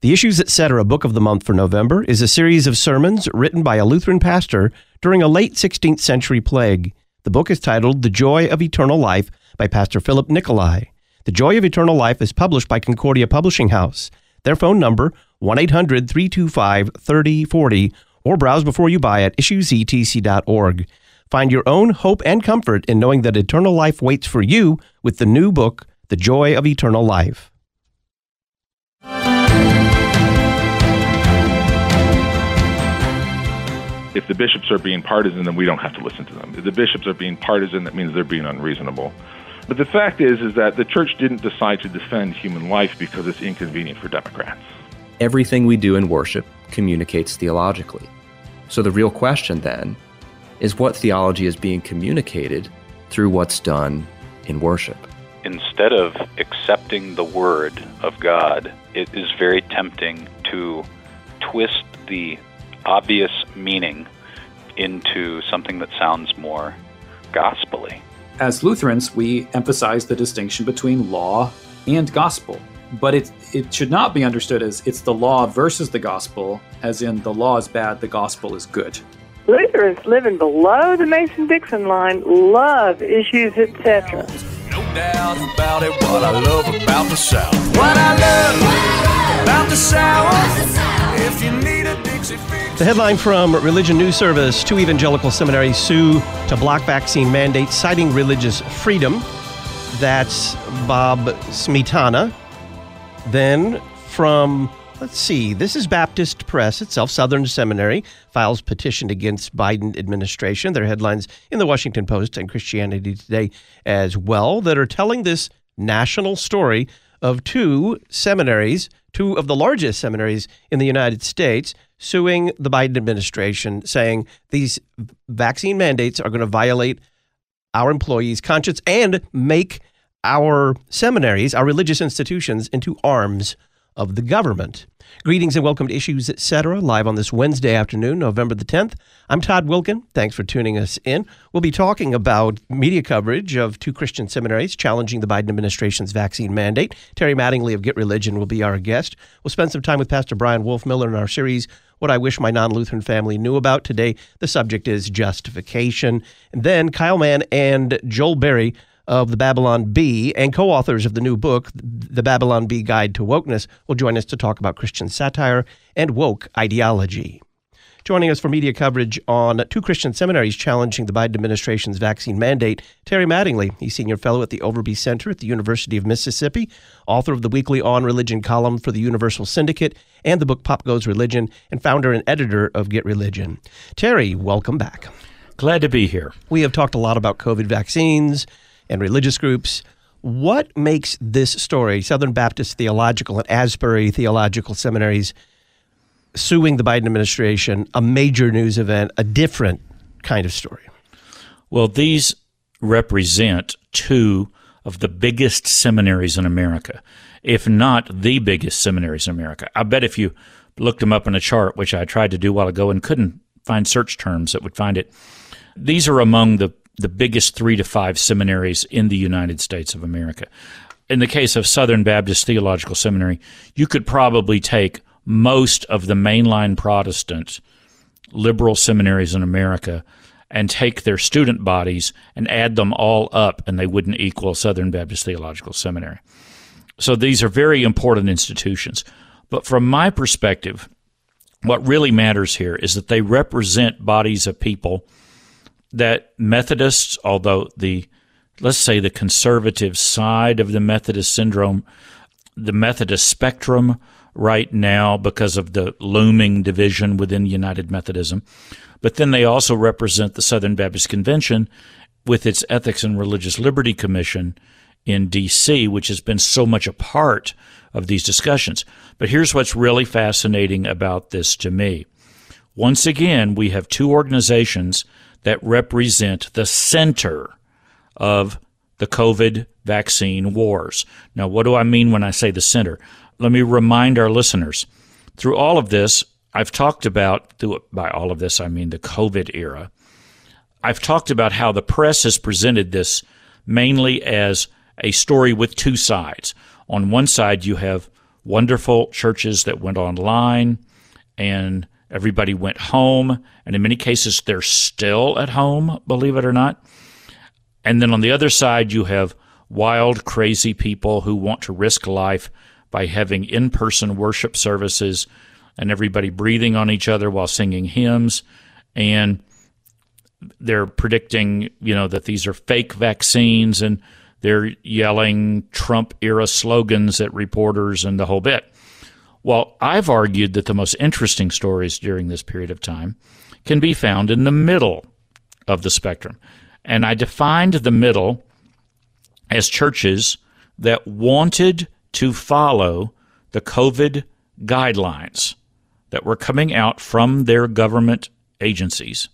The Issues Etc. Book of the Month for November is a series of sermons written by a Lutheran pastor during a late 16th century plague. The book is titled The Joy of Eternal Life by Pastor Philip Nicolai. The Joy of Eternal Life is published by Concordia Publishing House. Their phone number, 1-800-325-3040, or browse before you buy at issuesetc.org. Find your own hope and comfort in knowing that eternal life waits for you with the new book, The Joy of Eternal Life. If the bishops are being partisan, then we don't have to listen to them. If the bishops are being partisan, that means they're being unreasonable. But the fact is that the church didn't decide to defend human life because it's inconvenient for Democrats. Everything we do in worship communicates theologically. So the real question then is what theology is being communicated through what's done in worship. Instead of accepting the word of God, it is very tempting to twist the obvious meaning into something that sounds more gospel-y. As Lutherans, we emphasize the distinction between law and gospel. But it should not be understood as it's the law versus the gospel, as in the law is bad, the gospel is good. Lutherans living below the Mason-Dixon line love Issues Etc. No doubt about it, what I love about the South. What I love about the South. If you need a Dixie fix. The headline from Religion News Service, 2 evangelical seminaries sue to block vaccine mandates, citing religious freedom. That's Bob Smetana. Then from, this is Baptist Press itself, Southern Seminary, files petition against Biden administration. There are headlines in the Washington Post and Christianity Today as well that are telling this national story of 2 seminaries, 2 of the largest seminaries in the United States, suing the Biden administration, saying these vaccine mandates are going to violate our employees' conscience and make our seminaries, our religious institutions, into arms of the government. Greetings and welcome to Issues Etc. live on this Wednesday afternoon, November the 10th. I'm Todd Wilkin. Thanks for tuning us in. We'll be talking about media coverage of 2 Christian seminaries challenging the Biden administration's vaccine mandate. Terry Mattingly of Get Religion will be our guest. We'll spend some time with Pastor Brian Wolfmiller in our series, What I Wish My Non-Lutheran Family Knew About. Today, the subject is justification. And then Kyle Mann and Joel Berry of the Babylon Bee and co-authors of the new book, The Babylon Bee Guide to Wokeness, will join us to talk about Christian satire and woke ideology. Joining us for media coverage on 2 Christian seminaries challenging the Biden administration's vaccine mandate, Terry Mattingly. He's senior fellow at the Overby Center at the University of Mississippi, author of the weekly On Religion column for the Universal Syndicate and the book Pop Goes Religion, and founder and editor of Get Religion. Terry, welcome back. Glad to be here. We have talked a lot about COVID vaccines and religious groups. What makes this story, Southern Baptist Theological and Asbury Theological Seminaries suing the Biden administration, a major news event, a different kind of story? Well, these represent 2 of the biggest seminaries in America, if not the biggest seminaries in America. I bet if you looked them up in a chart, which I tried to do a while ago and couldn't find search terms that would find it, these are among the biggest 3 to 5 seminaries in the United States of America. In the case of Southern Baptist Theological Seminary, you could probably take most of the mainline Protestant liberal seminaries in America and take their student bodies and add them all up, and they wouldn't equal Southern Baptist Theological Seminary. So these are very important institutions. But from my perspective, what really matters here is that they represent bodies of people that Methodists, although let's say the conservative side of the Methodist syndrome, the Methodist spectrum right now because of the looming division within United Methodism, but then they also represent the Southern Baptist Convention with its Ethics and Religious Liberty Commission in D.C., which has been so much a part of these discussions. But here's what's really fascinating about this to me. Once again, we have 2 organizations that represent the center of the COVID vaccine wars. Now, what do I mean when I say the center? Let me remind our listeners, through all of this, I've talked about, by all of this I mean the COVID era, I've talked about how the press has presented this mainly as a story with 2 sides. On one side, you have wonderful churches that went online, and everybody went home, and in many cases they're still at home, believe it or not. And then on the other side, you have wild, crazy people who want to risk life by having in-person worship services and everybody breathing on each other while singing hymns. And they're predicting, that these are fake vaccines, and they're yelling Trump-era slogans at reporters and the whole bit. Well, I've argued that the most interesting stories during this period of time can be found in the middle of the spectrum. And I defined the middle as churches that wanted to follow the COVID guidelines that were coming out from their government agencies.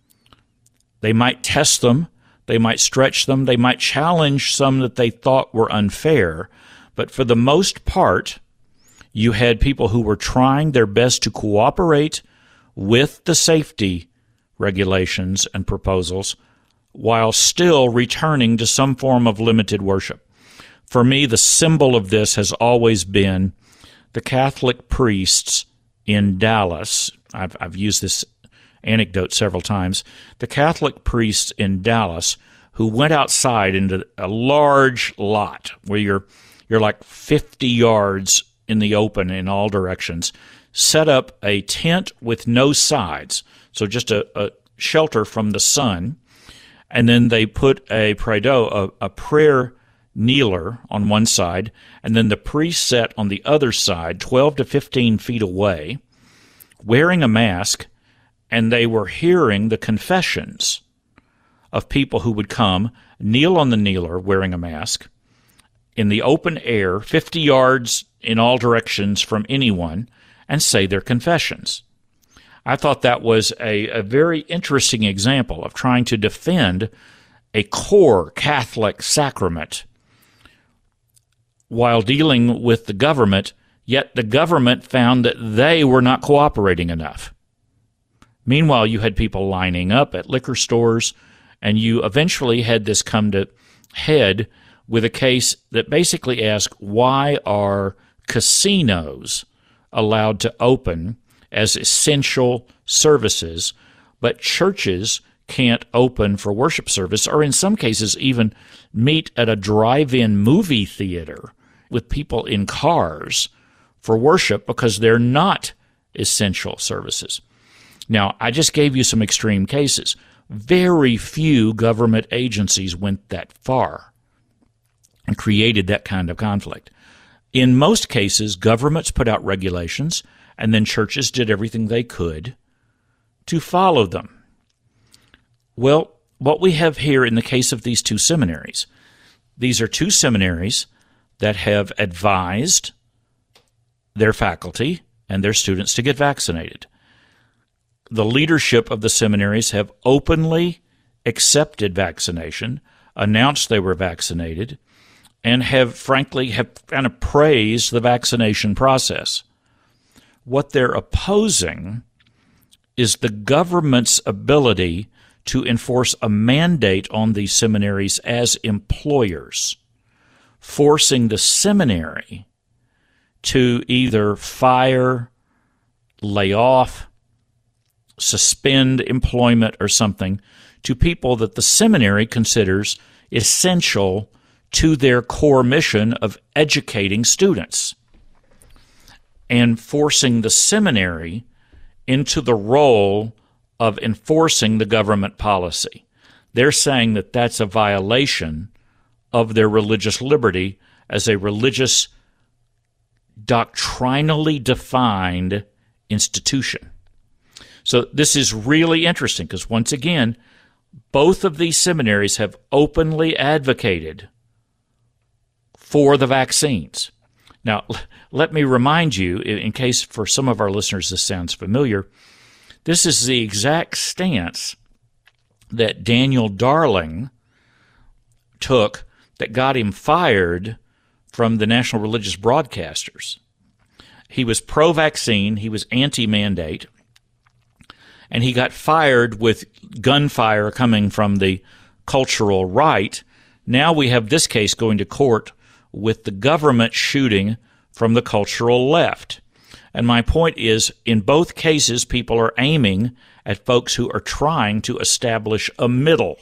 They might test them, they might stretch them, they might challenge some that they thought were unfair, but for the most part, you had people who were trying their best to cooperate with the safety regulations and proposals while still returning to some form of limited worship. For me, the symbol of this has always been the Catholic priests in Dallas. I've used this anecdote several times. The Catholic priests in Dallas who went outside into a large lot where you're like 50 yards in the open in all directions, set up a tent with no sides, so just a shelter from the sun, and then they put a prie-dieu, a prayer kneeler on one side, and then the priest sat on the other side, 12 to 15 feet away, wearing a mask, and they were hearing the confessions of people who would come, kneel on the kneeler wearing a mask, in the open air, 50 yards in all directions from anyone, and say their confessions. I thought that was a very interesting example of trying to defend a core Catholic sacrament while dealing with the government, yet the government found that they were not cooperating enough. Meanwhile, you had people lining up at liquor stores, and you eventually had this come to head with a case that basically asked, why are casinos allowed to open as essential services, but churches can't open for worship service, or in some cases even meet at a drive-in movie theater with people in cars for worship because they're not essential services. Now, I just gave you some extreme cases. Very few government agencies went that far and created that kind of conflict. In most cases, governments put out regulations, and then churches did everything they could to follow them. Well, what we have here in the case of these two seminaries, these are two seminaries that have advised their faculty and their students to get vaccinated. The leadership of the seminaries have openly accepted vaccination, announced they were vaccinated, and have kind of praised the vaccination process. What they're opposing is the government's ability to enforce a mandate on these seminaries as employers, forcing the seminary to either fire, lay off, suspend employment or something to people that the seminary considers essential to their core mission of educating students, and forcing the seminary into the role of enforcing the government policy. They're saying that that's a violation of their religious liberty as a religious, doctrinally defined institution. So this is really interesting because, once again, both of these seminaries have openly advocated for the vaccines. Now, let me remind you, in case for some of our listeners this sounds familiar, this is the exact stance that Daniel Darling took that got him fired from the National Religious Broadcasters. He was pro-vaccine, he was anti-mandate, and he got fired with gunfire coming from the cultural right. Now we have this case going to court with the government shooting from the cultural left. And my point is, in both cases, people are aiming at folks who are trying to establish a middle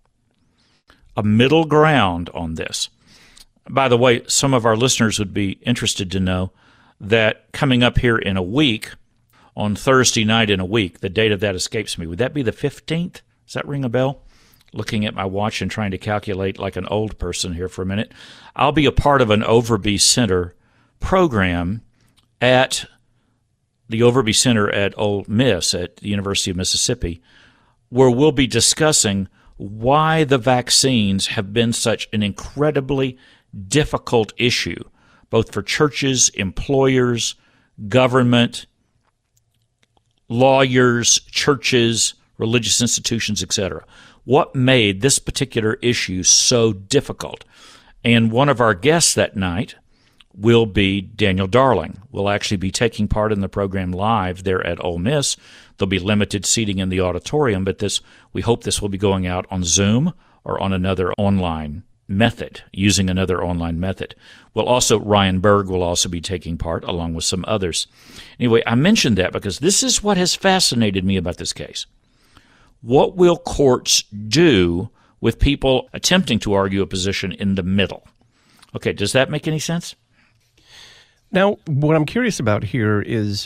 ground on this. By the way, some of our listeners would be interested to know that coming up here in a week, on Thursday night in a week, the date of that escapes me. Would that be the 15th? Does that ring a bell? Looking at my watch and trying to calculate like an old person here for a minute. I'll be a part of an Overby Center program at the Overby Center at Ole Miss at the University of Mississippi, where we'll be discussing why the vaccines have been such an incredibly difficult issue, both for churches, employers, government, lawyers, churches, religious institutions, etc. What made this particular issue so difficult? And one of our guests that night will be Daniel Darling. We'll actually be taking part in the program live there at Ole Miss. There'll be limited seating in the auditorium, but we hope this will be going out on Zoom or on another online method, using another online method. Ryan Berg will also be taking part, along with some others. Anyway, I mentioned that because this is what has fascinated me about this case. What will courts do with people attempting to argue a position in the middle? Okay, does that make any sense? Now, what I'm curious about here is,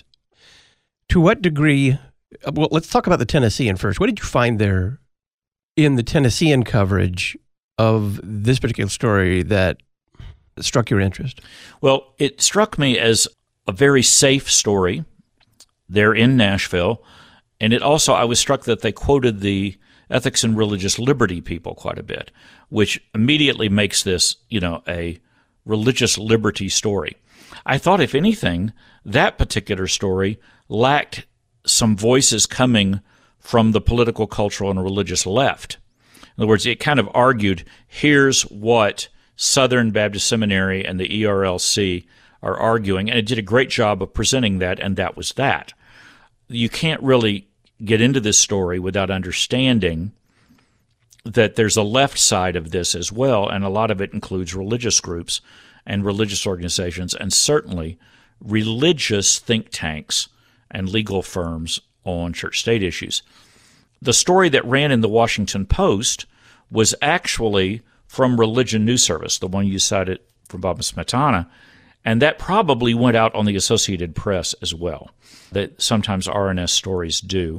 to what degree, well, let's talk about the Tennessean first. What did you find there in the Tennessean coverage of this particular story that struck your interest? Well, it struck me as a very safe story there in Nashville, and I was struck that they quoted the ethics and religious liberty people quite a bit, which immediately makes this, a religious liberty story. I thought, if anything, that particular story lacked some voices coming from the political, cultural, and religious left. In other words, it kind of argued, here's what Southern Baptist Seminary and the ERLC are arguing, and it did a great job of presenting that, and that was that. You can't really get into this story without understanding that there's a left side of this as well, and a lot of it includes religious groups and religious organizations, and certainly religious think tanks and legal firms on church-state issues. The story that ran in the Washington Post was actually from Religion News Service, the one you cited from Bob Smietana, and that probably went out on the Associated Press as well, that sometimes RNS stories do.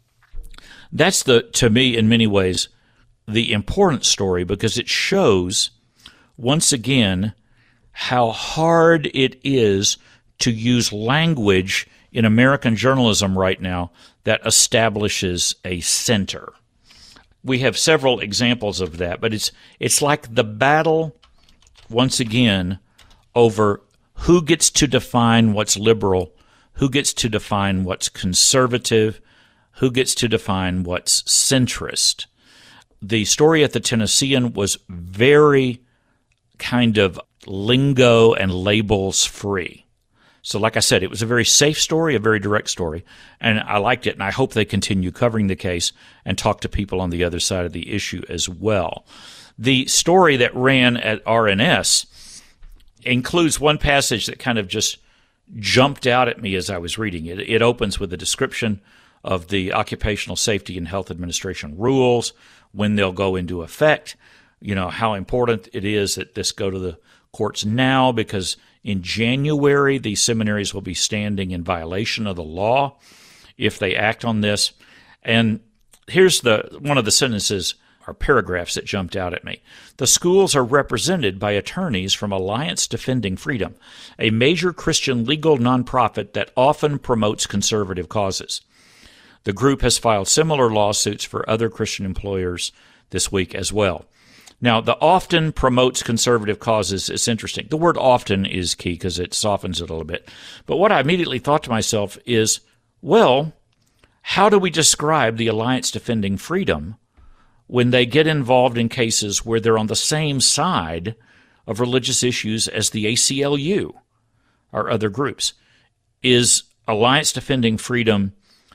That's, to me, in many ways, the important story, because it shows, once again, how hard it is to use language in American journalism right now that establishes a center. We have several examples of that, but it's like the battle, once again, over who gets to define what's liberal, who gets to define what's conservative, who gets to define what's centrist. The story at the Tennessean was very kind of lingo and labels free. So like I said, it was a very safe story, a very direct story, and I liked it, and I hope they continue covering the case and talk to people on the other side of the issue as well. The story that ran at RNS includes one passage that kind of just jumped out at me as I was reading it. It opens with a description of the Occupational Safety and Health Administration rules, when they'll go into effect, how important it is that this go to the courts now, because in January, these seminaries will be standing in violation of the law if they act on this. And here's one of the sentences or paragraphs that jumped out at me. The schools are represented by attorneys from Alliance Defending Freedom, a major Christian legal nonprofit that often promotes conservative causes. The group has filed similar lawsuits for other Christian employers this week as well. Now, the often promotes conservative causes is interesting. The word often is key because it softens it a little bit. But what I immediately thought to myself is, well, how do we describe the Alliance Defending Freedom when they get involved in cases where they're on the same side of religious issues as the ACLU or other groups? Is Alliance Defending Freedom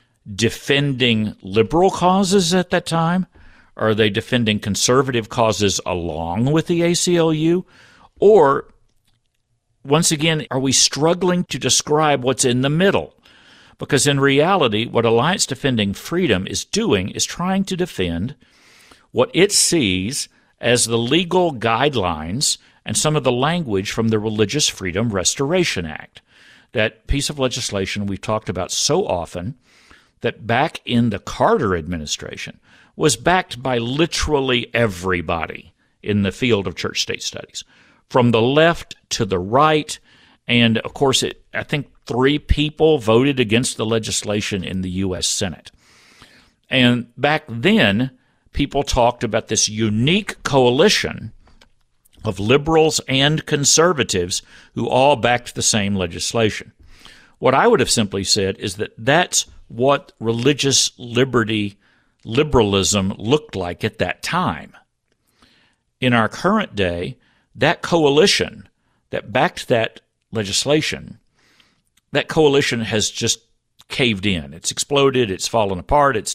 defending liberal causes at that time? Are they defending conservative causes along with the ACLU? Or once again, are we struggling to describe what's in the middle? Because in reality, what Alliance Defending Freedom is doing is trying to defend what it sees as the legal guidelines and some of the language from the Religious Freedom Restoration Act. That piece of legislation we've talked about so often that back in the Carter administration was backed by literally everybody in the field of church-state studies, from the left to the right. And, of course, I think 3 people voted against the legislation in the U.S. Senate. And back then, people talked about this unique coalition of liberals and conservatives who all backed the same legislation. What I would have simply said is that that's what religious liberalism looked like at that time. In our current day, that coalition that backed that legislation, that coalition has just caved in. It's exploded, it's fallen apart, it's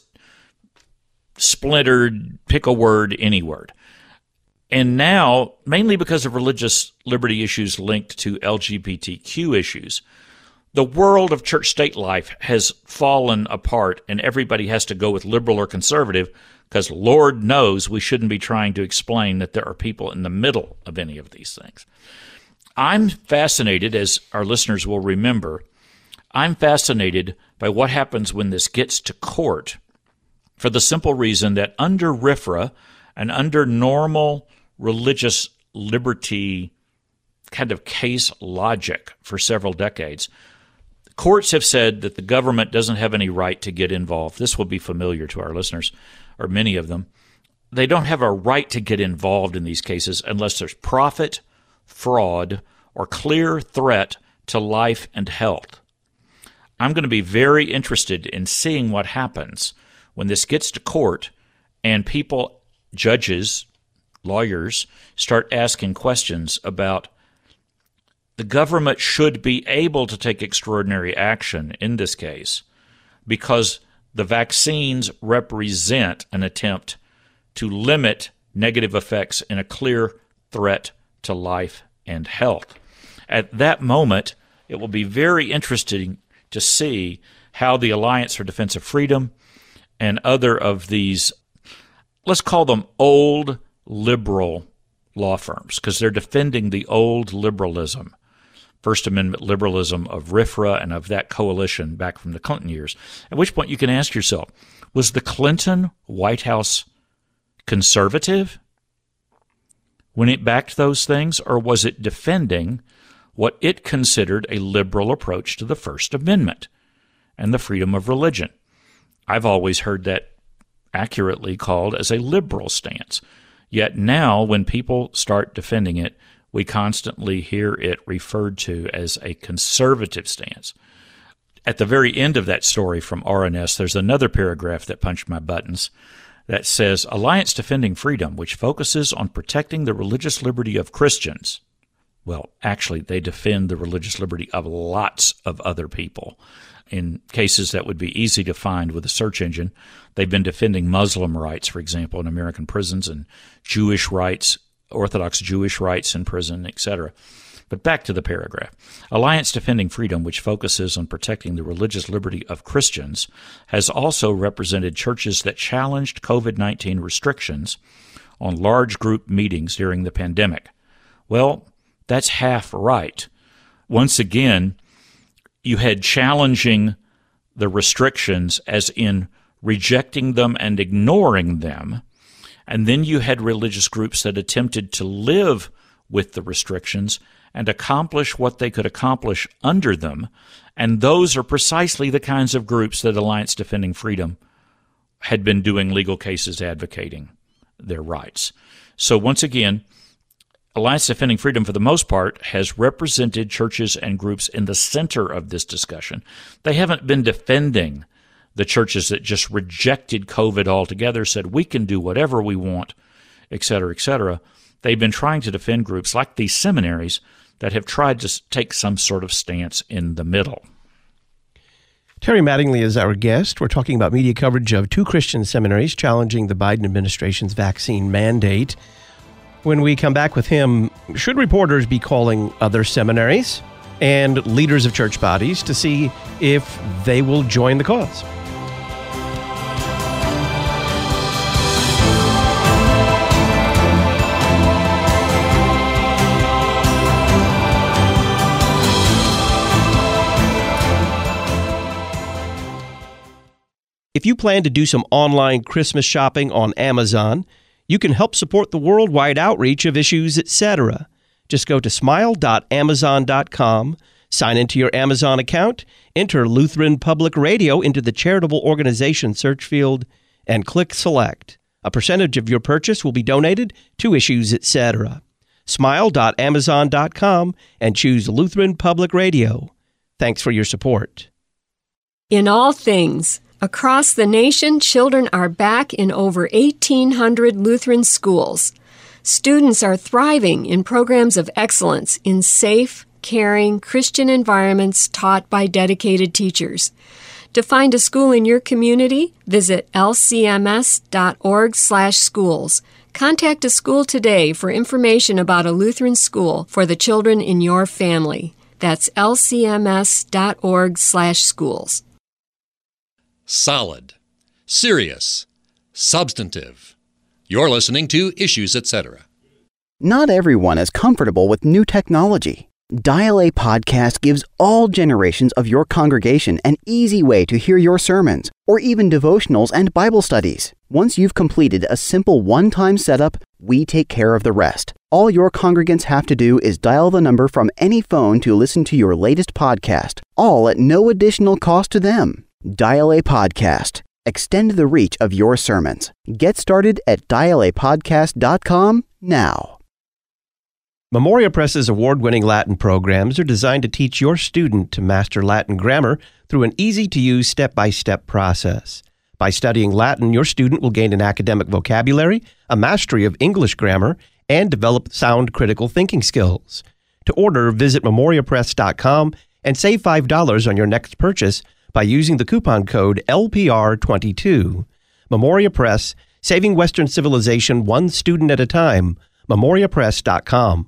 splintered, pick a word, any word. And now, mainly because of religious liberty issues linked to LGBTQ issues, the world of church-state life has fallen apart, and everybody has to go with liberal or conservative because Lord knows we shouldn't be trying to explain that there are people in the middle of any of these things. I'm fascinated, as our listeners will remember, I'm fascinated by what happens when this gets to court for the simple reason that under RFRA and under normal religious liberty kind of case logic for several decades, courts have said that the government doesn't have any right to get involved. This will be familiar to our listeners, or many of them. They don't have a right to get involved in these cases unless there's profit, fraud, or clear threat to life and health. I'm going to be very interested in seeing what happens when this gets to court and people, judges, lawyers, start asking questions about the government should be able to take extraordinary action in this case because the vaccines represent an attempt to limit negative effects and a clear threat to life and health. At that moment, it will be very interesting to see how the Alliance for Defense of Freedom and other of these, let's call them old liberal law firms, because they're defending the old liberalism, First Amendment liberalism of RFRA and of that coalition back from the Clinton years. At which point you can ask yourself, was the Clinton White House conservative when it backed those things, or was it defending what it considered a liberal approach to the First Amendment and the freedom of religion? I've always heard that accurately called as a liberal stance. Yet now, when people start defending it, we constantly hear it referred to as a conservative stance. At the very end of that story from RNS, there's another paragraph that punched my buttons that says, Alliance Defending Freedom, which focuses on protecting the religious liberty of Christians. Well, actually, they defend the religious liberty of lots of other people. In cases that would be easy to find with a search engine, they've been defending Muslim rights, for example, in American prisons, and Jewish rights, Orthodox Jewish rights in prison, etc. But back to the paragraph. Alliance Defending Freedom, which focuses on protecting the religious liberty of Christians, has also represented churches that challenged COVID-19 restrictions on large group meetings during the pandemic. Well, that's half right. Once again, you had challenging the restrictions as in rejecting them and ignoring them, and then you had religious groups that attempted to live with the restrictions and accomplish what they could accomplish under them, and those are precisely the kinds of groups that Alliance Defending Freedom had been doing legal cases advocating their rights. So once again, Alliance Defending Freedom, for the most part, has represented churches and groups in the center of this discussion. They haven't been defending the churches that just rejected COVID altogether, said we can do whatever we want, et cetera, et cetera. They've been trying to defend groups like these seminaries that have tried to take some sort of stance in the middle. Terry Mattingly is our guest. We're talking about media coverage of 2 Christian seminaries challenging the Biden administration's vaccine mandate. When we come back with him, should reporters be calling other seminaries and leaders of church bodies to see if they will join the cause? If you plan to do some online Christmas shopping on Amazon, you can help support the worldwide outreach of Issues Etc. Just go to smile.amazon.com, sign into your Amazon account, enter Lutheran Public Radio into the charitable organization search field, and click Select. A percentage of your purchase will be donated to Issues Etc. Smile.amazon.com and choose Lutheran Public Radio. Thanks for your support. In all things, across the nation, children are back in over 1,800 Lutheran schools. Students are thriving in programs of excellence in safe, caring, Christian environments taught by dedicated teachers. To find a school in your community, visit lcms.org/schools. Contact a school today for information about a Lutheran school for the children in your family. That's lcms.org/schools. Solid, serious, substantive. You're listening to Issues Etc. Not everyone is comfortable with new technology. Dial A Podcast gives all generations of your congregation an easy way to hear your sermons, or even devotionals and Bible studies. Once you've completed a simple one-time setup, we take care of the rest. All your congregants have to do is dial the number from any phone to listen to your latest podcast, all at no additional cost to them. Dial A Podcast. Extend the reach of your sermons. Get started at dialapodcast.com now. Memoria Press's award-winning Latin programs are designed to teach your student to master Latin grammar through an easy-to-use step-by-step process. By studying Latin, your student will gain an academic vocabulary, a mastery of English grammar, and develop sound critical thinking skills. To order, visit memoriapress.com and save $5 on your next purchase by using the coupon code LPR22. Memoria Press, saving Western civilization one student at a time. memoriapress.com.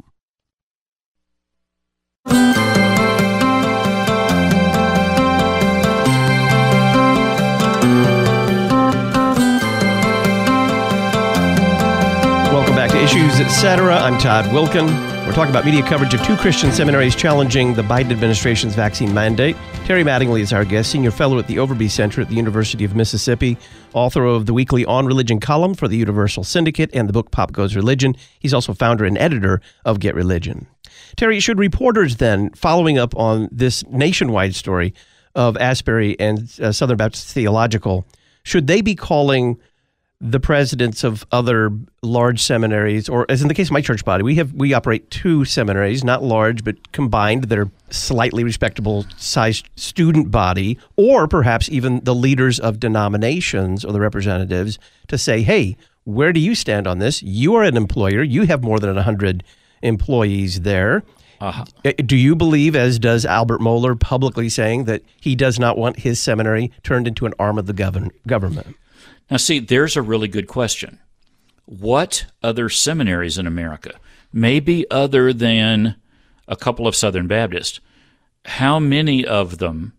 Welcome back to Issues Etc. I'm Todd Wilkin. We're talking about media coverage of two Christian seminaries challenging the Biden administration's vaccine mandate. Terry Mattingly is our guest, senior fellow at the Overby Center at the University of Mississippi, author of the weekly On Religion column for the Universal Syndicate and the book Pop Goes Religion. He's also founder and editor of Get Religion. Terry, should reporters then, following up on this nationwide story of Asbury and Southern Baptist Theological, should they be calling the presidents of other large seminaries, or as in the case of my church body, we operate two seminaries, not large, but combined, that are slightly respectable sized student body, or perhaps even the leaders of denominations or the representatives to say, hey, where do you stand on this? You are an employer. You have more than 100 employees there. Do you believe, as does Albert Mohler, publicly saying that he does not want his seminary turned into an arm of the government? Now, see, there's a really good question. What other seminaries in America, maybe other than a couple of Southern Baptists, how many of them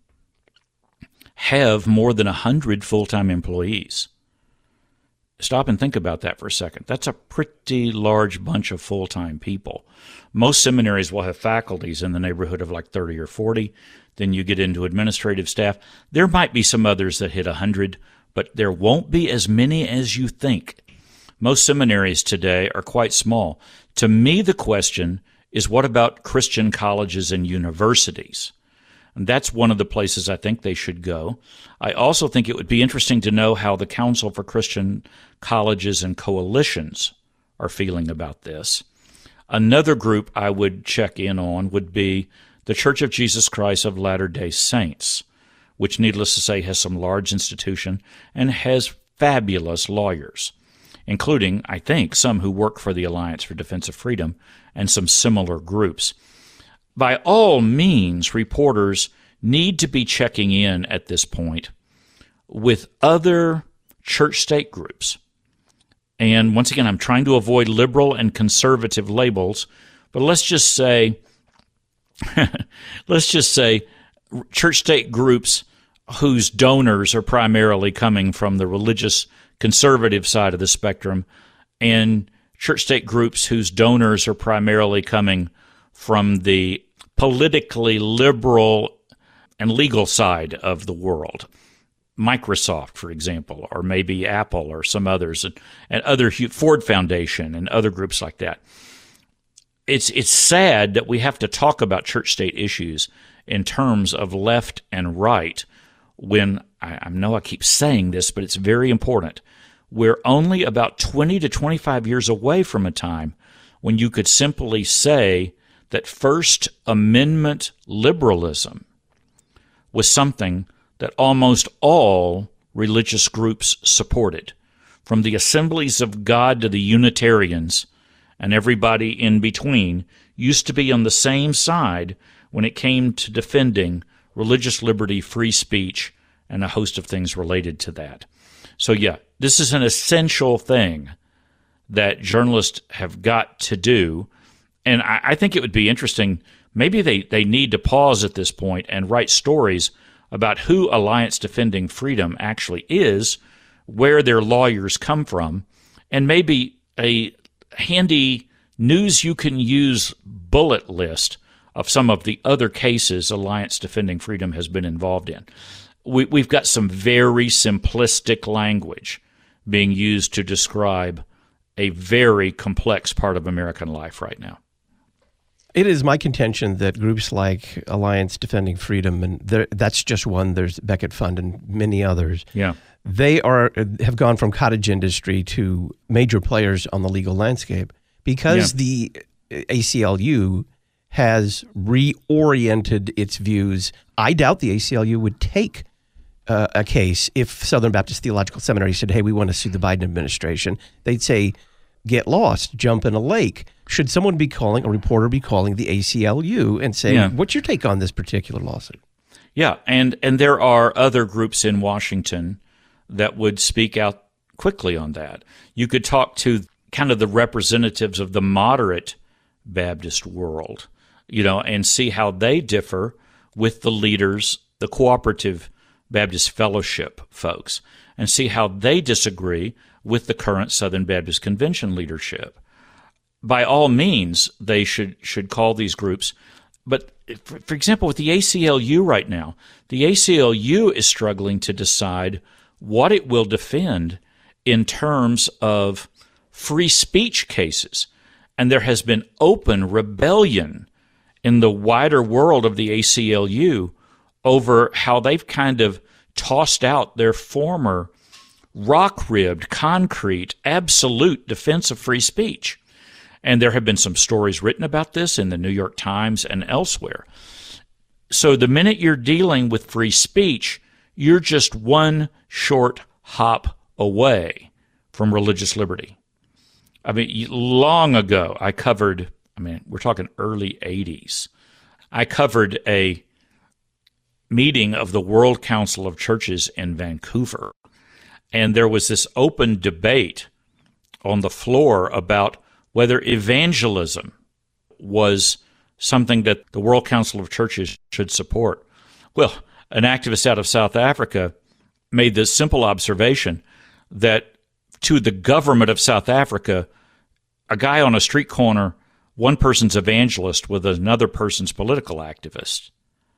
have more than 100 full-time employees? Stop and think about that for a second. That's a pretty large bunch of full-time people. Most seminaries will have faculties in the neighborhood of like 30 or 40. Then you get into administrative staff. There might be some others that hit 100, but there won't be as many as you think. Most seminaries today are quite small. To me, the question is, what about Christian colleges and universities? And that's one of the places I think they should go. I also think it would be interesting to know how the Council for Christian Colleges and Coalitions are feeling about this. Another group I would check in on would be the Church of Jesus Christ of Latter-day Saints, which, needless to say, has some large institution and has fabulous lawyers, including, I think, some who work for the Alliance for Defense of Freedom and some similar groups. By all means, reporters need to be checking in at this point with other church-state groups And once again, I'm trying to avoid liberal and conservative labels, but let's just say church-state groups whose donors are primarily coming from the religious conservative side of the spectrum, and church-state groups whose donors are primarily coming from the politically liberal and legal side of the world. Microsoft, for example, or maybe Apple or some others, and other Ford Foundation and other groups like that. It's sad that we have to talk about church-state issues in terms of left and right when, I know I keep saying this, but it's very important. We're only about 20 to 25 years away from a time when you could simply say that First Amendment liberalism was something that almost all religious groups supported, from the Assemblies of God to the Unitarians and everybody in between, used to be on the same side when it came to defending religious liberty, free speech, and a host of things related to that. So yeah, this is an essential thing that journalists have got to do, and I think it would be interesting, maybe they need to pause at this point and write stories about who Alliance Defending Freedom actually is, where their lawyers come from, and maybe a handy news-you-can-use bullet list of some of the other cases Alliance Defending Freedom has been involved in. We've got some very simplistic language being used to describe a very complex part of American life right now. It is my contention that groups like Alliance Defending Freedom, and that's just one, there's Becket Fund and many others, they have gone from cottage industry to major players on the legal landscape because the ACLU has reoriented its views. I doubt the ACLU would take a case if Southern Baptist Theological Seminary said, hey, we want to sue the Biden administration. They'd say, get lost, jump in a lake. Should someone be calling, a reporter be calling the ACLU and saying, what's your take on this particular lawsuit? Yeah, and there are other groups in Washington that would speak out quickly on that. You could talk to kind of the representatives of the moderate Baptist world, and see how they differ with the leaders, the Cooperative Baptist Fellowship folks, and see how they disagree with the current Southern Baptist Convention leadership. By all means, they should call these groups. But, for example, with the ACLU right now, the ACLU is struggling to decide what it will defend in terms of free speech cases. And there has been open rebellion in the wider world of the ACLU over how they've kind of tossed out their former rock-ribbed, concrete, absolute defense of free speech. And there have been some stories written about this in the New York Times and elsewhere. So the minute you're dealing with free speech, you're just one short hop away from religious liberty. I mean, long ago, we're talking early 80s, I covered a meeting of the World Council of Churches in Vancouver. And there was this open debate on the floor about whether evangelism was something that the World Council of Churches should support. Well, an activist out of South Africa made this simple observation that to the government of South Africa, a guy on a street corner, one person's evangelist with another person's political activist.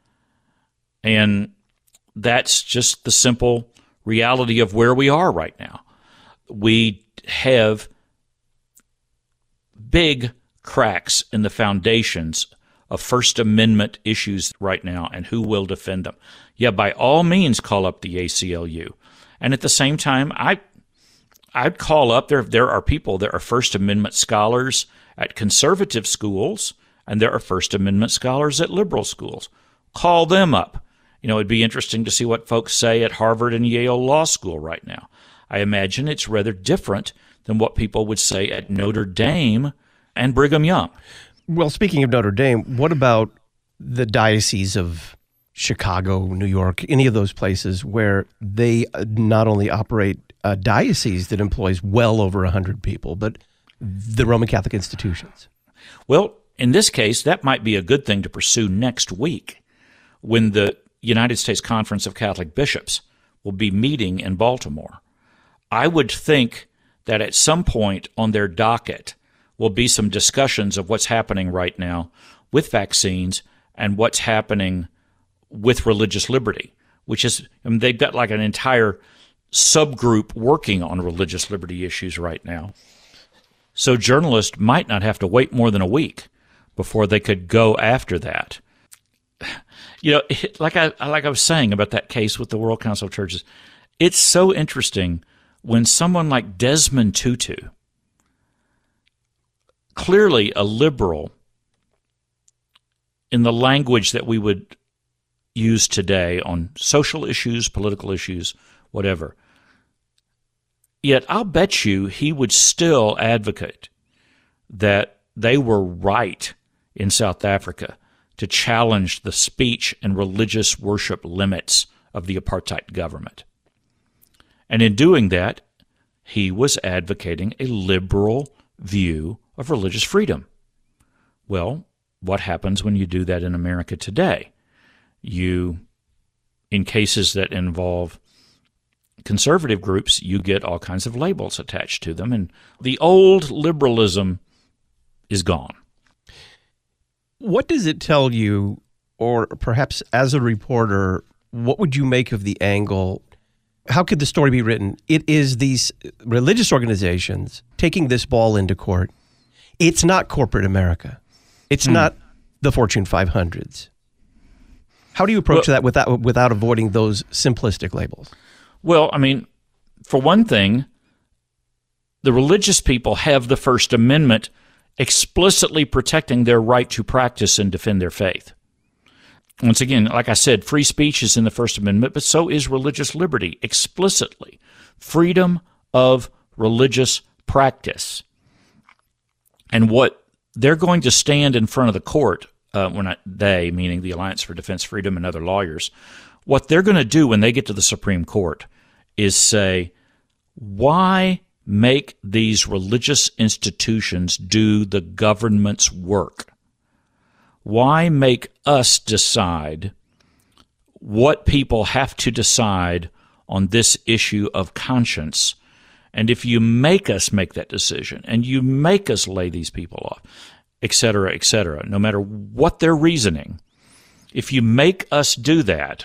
And that's just the simple reality of where we are right now. We have big cracks in the foundations of First Amendment issues right now and who will defend them. Yeah, by all means, call up the ACLU. And at the same time, I'd call up, there are people that are First Amendment scholars at conservative schools, and there are First Amendment scholars at liberal schools. Call them up. It'd be interesting to see what folks say at Harvard and Yale Law School right now. I imagine it's rather different than what people would say at Notre Dame and Brigham Young. Well, speaking of Notre Dame, what about the Diocese of Chicago, New York, any of those places where they not only operate a diocese that employs well over 100 people, but the Roman Catholic institutions? Well, in this case, that might be a good thing to pursue next week when the United States Conference of Catholic Bishops will be meeting in Baltimore. I would think that at some point on their docket will be some discussions of what's happening right now with vaccines and what's happening with religious liberty, which is, they've got like an entire subgroup working on religious liberty issues right now. So journalists might not have to wait more than a week before they could go after that. You know, like I was saying about that case with the World Council of Churches, it's so interesting when someone like Desmond Tutu, clearly a liberal in the language that we would use today on social issues, political issues, whatever, yet I'll bet you he would still advocate that they were right in South Africa to challenge the speech and religious worship limits of the apartheid government. And in doing that, he was advocating a liberal view of religious freedom. Well, what happens when you do that in America today? You, in cases that involve conservative groups, you get all kinds of labels attached to them, and the old liberalism is gone. What does it tell you, or perhaps as a reporter, what would you make of the angle? How could the story be written? It is these religious organizations taking this ball into court. It's not corporate America. It's not the Fortune 500s. How do you approach that without avoiding those simplistic labels? Well, I mean, for one thing, the religious people have the First Amendment explicitly protecting their right to practice and defend their faith. Once again, like I said, free speech is in the First Amendment, but so is religious liberty, explicitly. Freedom of religious practice. And what they're going to stand in front of the court, they, meaning the Alliance for Defense Freedom and other lawyers, what they're going to do when they get to the Supreme Court is say, why make these religious institutions do the government's work? Why make us decide what people have to decide on this issue of conscience? And if you make us make that decision, and you make us lay these people off, et cetera, no matter what their reasoning, if you make us do that,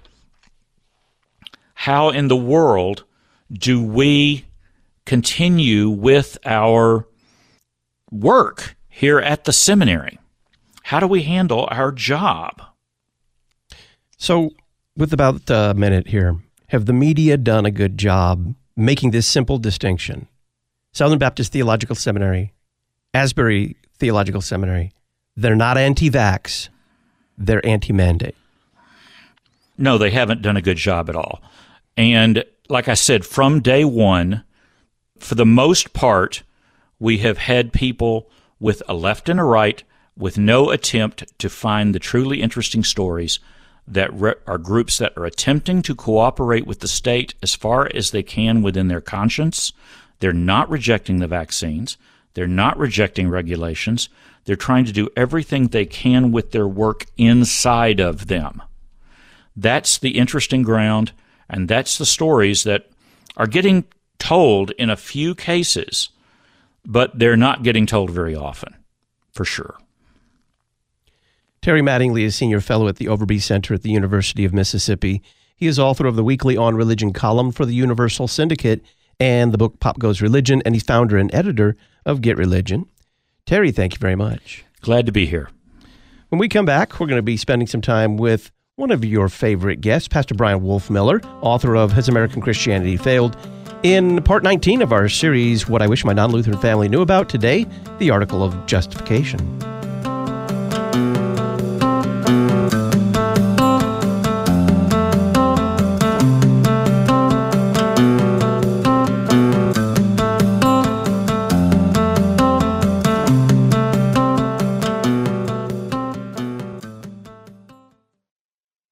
how in the world do we continue with our work here at the seminary? How do we handle our job? So, with about a minute here, have the media done a good job making this simple distinction? Southern Baptist Theological Seminary, Asbury Theological Seminary, they're not anti-vax, they're anti-mandate. No, they haven't done a good job at all. And like I said, from day one, for the most part, we have had people with a left and a right with no attempt to find the truly interesting stories that are groups that are attempting to cooperate with the state as far as they can within their conscience. They're not rejecting the vaccines. They're not rejecting regulations. They're trying to do everything they can with their work inside of them. That's the interesting ground, and that's the stories that are getting told in a few cases, but they're not getting told very often, for sure. Terry Mattingly is Senior Fellow at the Overby Center at the University of Mississippi. He is author of the weekly On Religion column for the Universal Syndicate and the book Pop Goes Religion, and he's founder and editor of Get Religion. Terry, thank you very much. Glad to be here. When we come back, we're going to be spending some time with one of your favorite guests, Pastor Brian Wolfmiller, author of Has American Christianity Failed? In part 19 of our series, What I Wish My Non-Lutheran Family Knew About, today, the article of justification.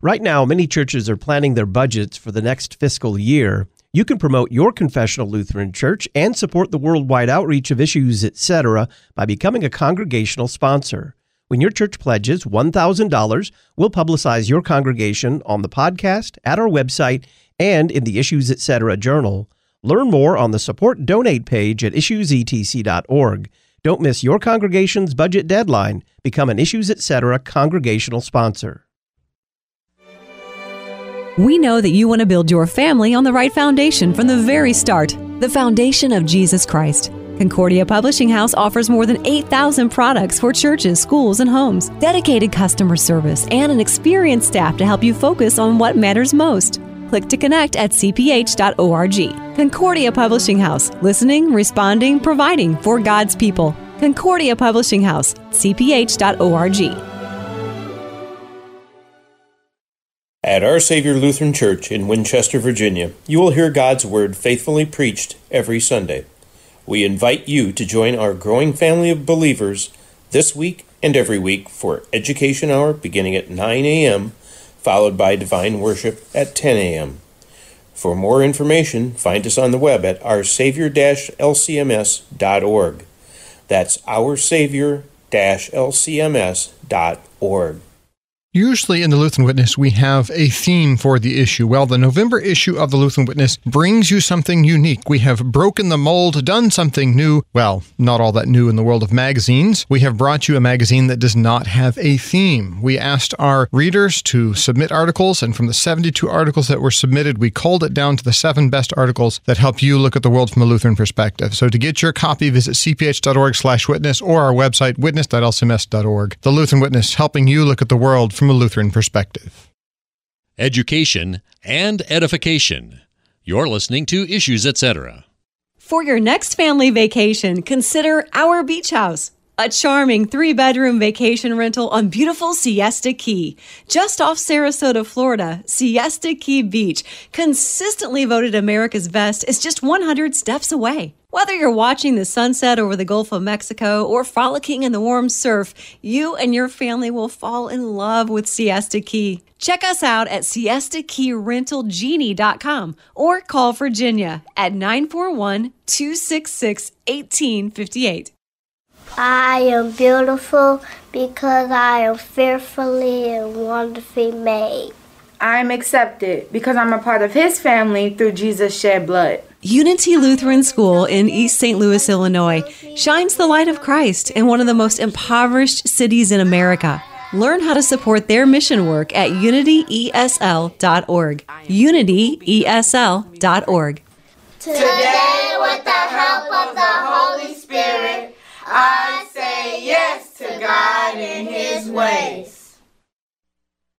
Right now, many churches are planning their budgets for the next fiscal year. You can promote your confessional Lutheran church and support the worldwide outreach of Issues, etc. by becoming a congregational sponsor. When your church pledges $1,000, we'll publicize your congregation on the podcast, at our website, and in the Issues, etc. journal. Learn more on the Support Donate page at issuesetc.org. Don't miss your congregation's budget deadline. Become an Issues, etc. congregational sponsor. We know that you want to build your family on the right foundation from the very start, the foundation of Jesus Christ. Concordia Publishing House offers more than 8,000 products for churches, schools, and homes, dedicated customer service, and an experienced staff to help you focus on what matters most. Click to connect at cph.org. Concordia Publishing House, listening, responding, providing for God's people. Concordia Publishing House, cph.org. At Our Savior Lutheran Church in Winchester, Virginia, you will hear God's Word faithfully preached every Sunday. We invite you to join our growing family of believers this week and every week for Education Hour beginning at 9 a.m., followed by Divine Worship at 10 a.m. For more information, find us on the web at oursavior-lcms.org. That's oursavior-lcms.org. Usually in the Lutheran Witness, we have a theme for the issue. Well, the November issue of the Lutheran Witness brings you something unique. We have broken the mold, done something new. Well, not all that new in the world of magazines. We have brought you a magazine that does not have a theme. We asked our readers to submit articles, and from the 72 articles that were submitted, we culled it down to the 7 best articles that help you look at the world from a Lutheran perspective. So to get your copy, visit cph.org/witness or our website, witness.lcms.org. The Lutheran Witness, helping you look at the world from a Lutheran perspective. Education and edification. You're listening to Issues, etc. For your next family vacation, consider Our Beach House, a charming 3-bedroom vacation rental on beautiful Siesta Key. Just off Sarasota, Florida, Siesta Key Beach, consistently voted America's best, is just 100 steps away. Whether you're watching the sunset over the Gulf of Mexico or frolicking in the warm surf, you and your family will fall in love with Siesta Key. Check us out at siestakeyrentalgenie.com or call Virginia at 941-266-1858. I am beautiful because I am fearfully and wonderfully made. I am accepted because I'm a part of His family through Jesus' shed blood. Unity Lutheran School in East St. Louis, Illinois, shines the light of Christ in one of the most impoverished cities in America. Learn how to support their mission work at unityesl.org. unityesl.org. Today, with the help of the Holy Spirit, I say yes to God and His ways.